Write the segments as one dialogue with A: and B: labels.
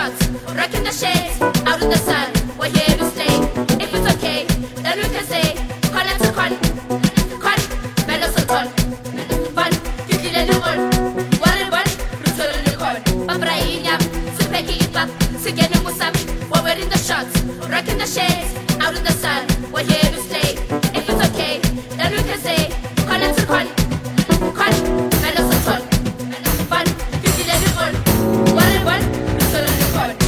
A: shots, rocking the shades, out in the sun. We're here to stay. If it's okay, then we can say, con to con, mellow so ton, fun, you kill anyone. One, Russell and the con, Pabrainia, Supeki Ipap, Sigenu Musam. We're in the shots, rocking the shades, out in the sun. We're here to stay. If it's okay, then we can say, con to con, mellow so ton, fun, you kill anyone. One, Russell and the con,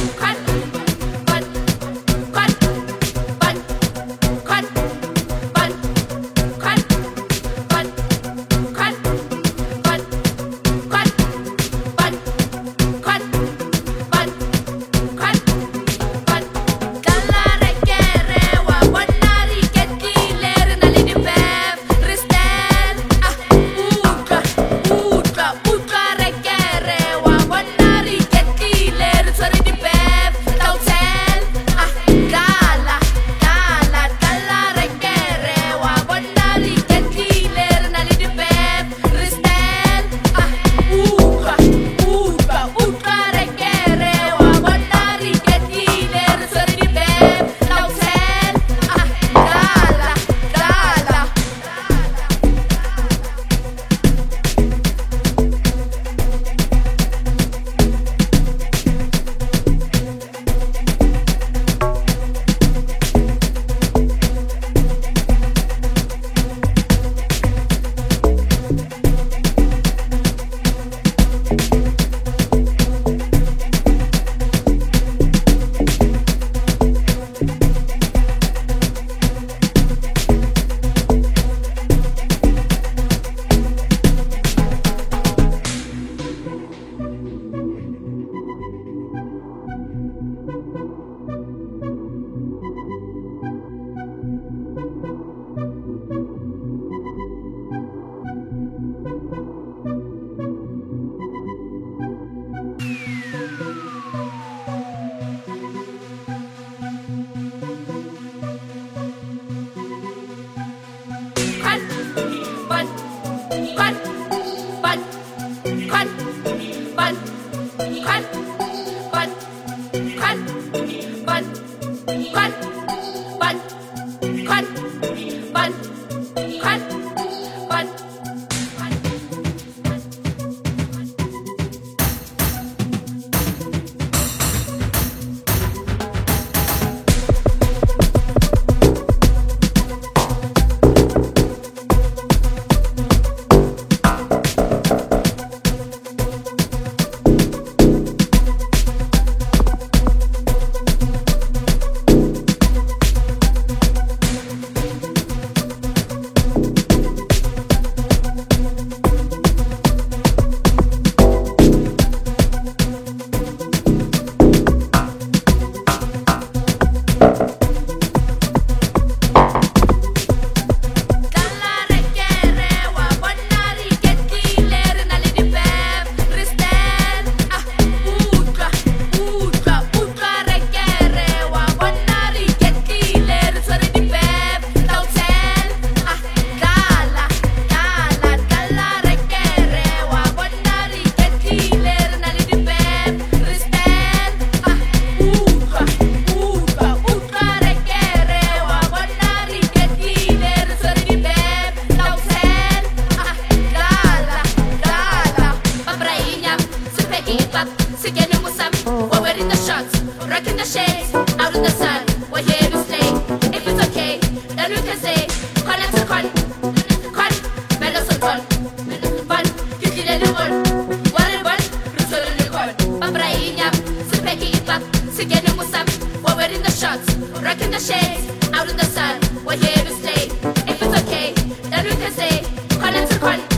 A: rocking the shades, out in the sun. We're here to stay. If it's okay, then we can say, con, mellow so ton, fun, you kill anyone. One, Russell and the con, Pabrainia, Supeki Ipap, Sigenu Musam. We're in the shots, rocking the shades, out in the sun. We're here to stay. If it's okay, then we can say, con.